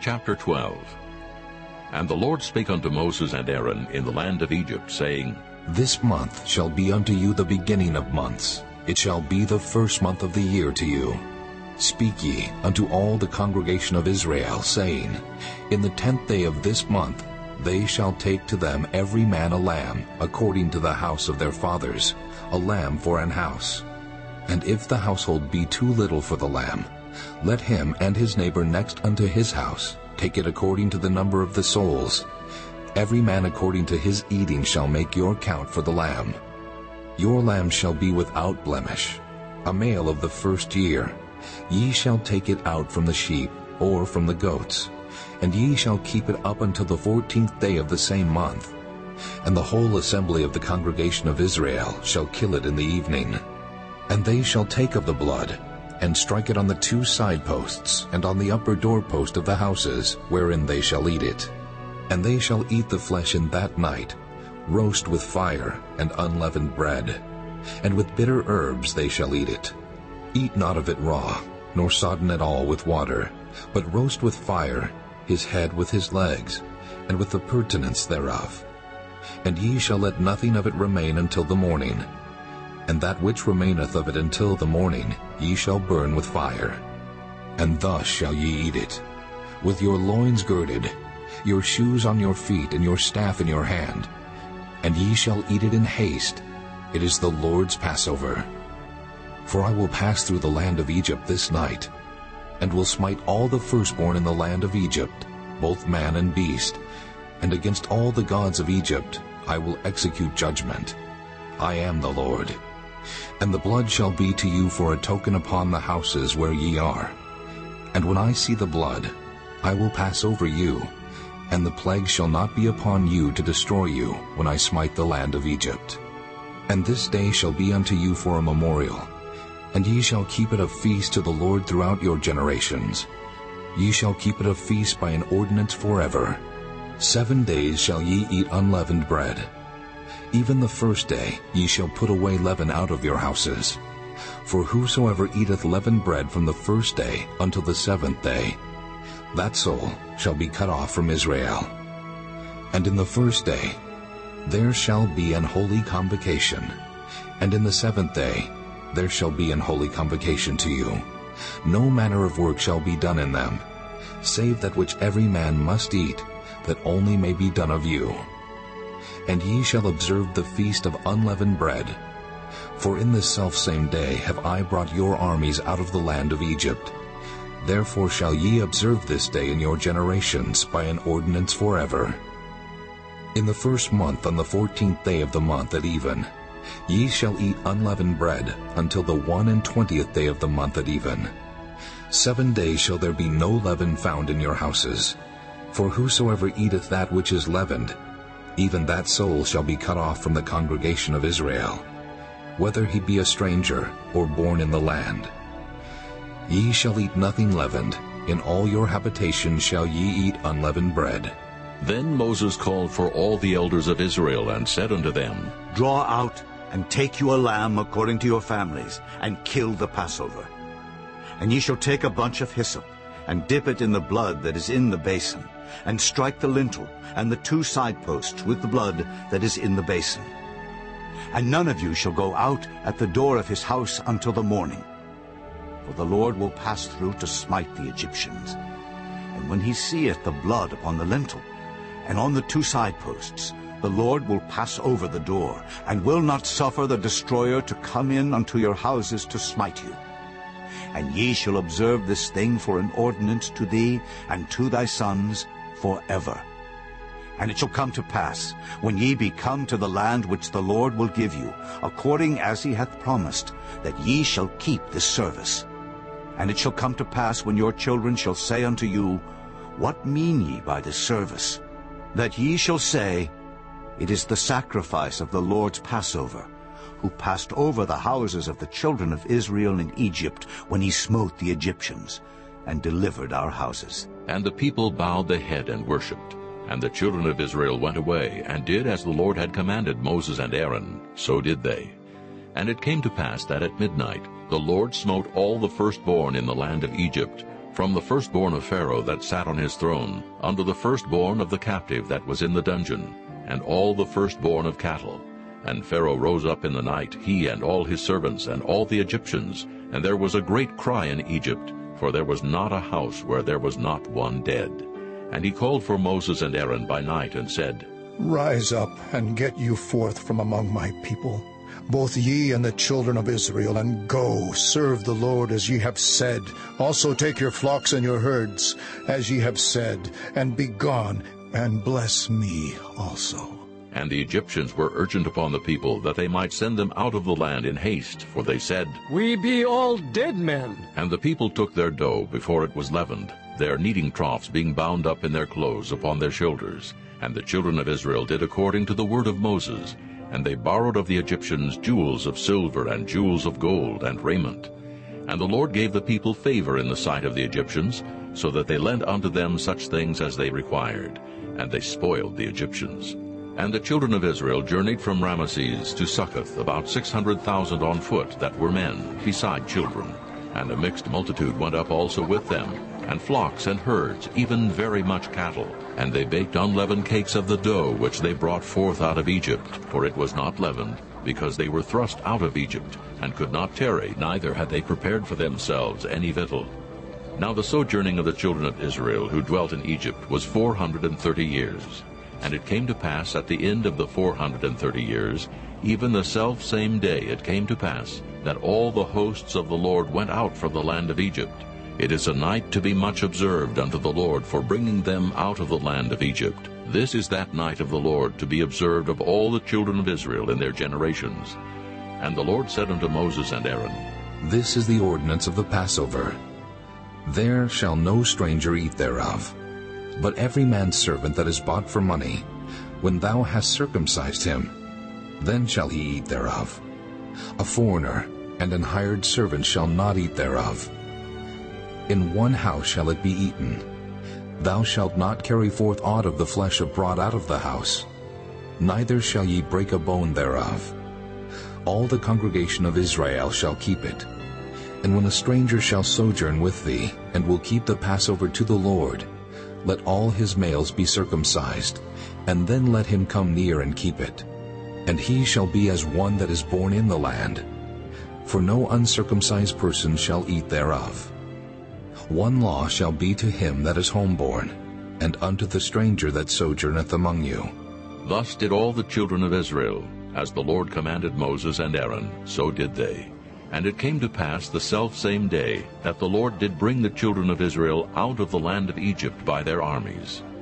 Chapter 12. And the Lord spake unto Moses and Aaron in the land of Egypt, saying, This month shall be unto you the beginning of months. It shall be the first month of the year to you. Speak ye unto all the congregation of Israel, saying, In the 10th day of this month they shall take to them every man a lamb, according to the house of their fathers, a lamb for an house. And if the household be too little for the lamb, let him and his neighbor next unto his house take it according to the number of the souls. Every man according to his eating shall make your count for the lamb. Your lamb shall be without blemish, a male of the first year. Ye shall take it out from the sheep or from the goats, and ye shall keep it up until the 14th day of the same month. And the whole assembly of the congregation of Israel shall kill it in the evening. And they shall take of the blood, and strike it on the 2 side posts, and on the upper doorpost of the houses, wherein they shall eat it. And they shall eat the flesh in that night, roast with fire and unleavened bread, and with bitter herbs they shall eat it. Eat not of it raw, nor sodden at all with water, but roast with fire his head with his legs, and with the purtenance thereof. And ye shall let nothing of it remain until the morning. And that which remaineth of it until the morning ye shall burn with fire. And thus shall ye eat it, with your loins girded, your shoes on your feet, and your staff in your hand. And ye shall eat it in haste. It is the Lord's Passover. For I will pass through the land of Egypt this night, and will smite all the firstborn in the land of Egypt, both man and beast, and against all the gods of Egypt I will execute judgment. I am the Lord. And the blood shall be to you for a token upon the houses where ye are. And when I see the blood, I will pass over you, and the plague shall not be upon you to destroy you when I smite the land of Egypt. And this day shall be unto you for a memorial, and ye shall keep it a feast to the Lord throughout your generations. Ye shall keep it a feast by an ordinance forever. 7 days shall ye eat unleavened bread. Even the first day ye shall put away leaven out of your houses. For whosoever eateth leavened bread from the first day until the 7th day, that soul shall be cut off from Israel. And in the first day there shall be an holy convocation, and in the 7th day there shall be an holy convocation to you. No manner of work shall be done in them, save that which every man must eat, that only may be done of you. And ye shall observe the feast of unleavened bread. For in this selfsame day have I brought your armies out of the land of Egypt. Therefore shall ye observe this day in your generations by an ordinance forever. In the first month, on the 14th day of the month at even, ye shall eat unleavened bread until the 21st day of the month at even. 7 days shall there be no leaven found in your houses. For whosoever eateth that which is leavened, even that soul shall be cut off from the congregation of Israel, whether he be a stranger or born in the land. Ye shall eat nothing leavened. In all your habitations shall ye eat unleavened bread. Then Moses called for all the elders of Israel, and said unto them, Draw out and take you a lamb according to your families, and kill the Passover. And ye shall take a bunch of hyssop, and dip it in the blood that is in the basin, and strike the lintel and the 2 side posts with the blood that is in the basin. And none of you shall go out at the door of his house until the morning. For the Lord will pass through to smite the Egyptians. And when he seeth the blood upon the lintel and on the 2 side posts, the Lord will pass over the door, and will not suffer the destroyer to come in unto your houses to smite you. And ye shall observe this thing for an ordinance to thee and to thy sons forever. And it shall come to pass, when ye be come to the land which the Lord will give you, according as he hath promised, that ye shall keep this service. And it shall come to pass, when your children shall say unto you, What mean ye by this service? That ye shall say, It is the sacrifice of the Lord's Passover, who passed over the houses of the children of Israel in Egypt, when he smote the Egyptians, and delivered our houses. And the people bowed the head and worshipped. And the children of Israel went away, and did as the Lord had commanded Moses and Aaron, so did they. And it came to pass that at midnight the Lord smote all the firstborn in the land of Egypt, from the firstborn of Pharaoh that sat on his throne, unto the firstborn of the captive that was in the dungeon, and all the firstborn of cattle. And Pharaoh rose up in the night, he and all his servants, and all the Egyptians, and there was a great cry in Egypt, for there was not a house where there was not one dead. And he called for Moses and Aaron by night, and said, Rise up, and get you forth from among my people, both ye and the children of Israel, and go, serve the Lord as ye have said. Also take your flocks and your herds, as ye have said, and be gone, and bless me also. And the Egyptians were urgent upon the people, that they might send them out of the land in haste, for they said, We be all dead men. And the people took their dough before it was leavened, their kneading troughs being bound up in their clothes upon their shoulders. And the children of Israel did according to the word of Moses, and they borrowed of the Egyptians jewels of silver and jewels of gold and raiment. And the Lord gave the people favor in the sight of the Egyptians, so that they lent unto them such things as they required, and they spoiled the Egyptians. And the children of Israel journeyed from Ramesses to Succoth, about 600,000 on foot that were men, beside children. And a mixed multitude went up also with them, and flocks and herds, even very much cattle. And they baked unleavened cakes of the dough which they brought forth out of Egypt, for it was not leavened, because they were thrust out of Egypt, and could not tarry, neither had they prepared for themselves any victual. Now the sojourning of the children of Israel who dwelt in Egypt was 430 years. And it came to pass at the end of the 430 years, even the selfsame day it came to pass, that all the hosts of the Lord went out from the land of Egypt. It is a night to be much observed unto the Lord for bringing them out of the land of Egypt. This is that night of the Lord to be observed of all the children of Israel in their generations. And the Lord said unto Moses and Aaron, This is the ordinance of the Passover. There shall no stranger eat thereof, but every man's servant that is bought for money, when thou hast circumcised him, then shall he eat thereof. A foreigner and an hired servant shall not eat thereof. In one house shall it be eaten. Thou shalt not carry forth aught of the flesh brought out of the house, neither shall ye break a bone thereof. All the congregation of Israel shall keep it. And when a stranger shall sojourn with thee, and will keep the Passover to the Lord, let all his males be circumcised, and then let him come near and keep it. And he shall be as one that is born in the land, for no uncircumcised person shall eat thereof. One law shall be to him that is homeborn, and unto the stranger that sojourneth among you. Thus did all the children of Israel, as the Lord commanded Moses and Aaron, so did they. And it came to pass the selfsame day that the Lord did bring the children of Israel out of the land of Egypt by their armies.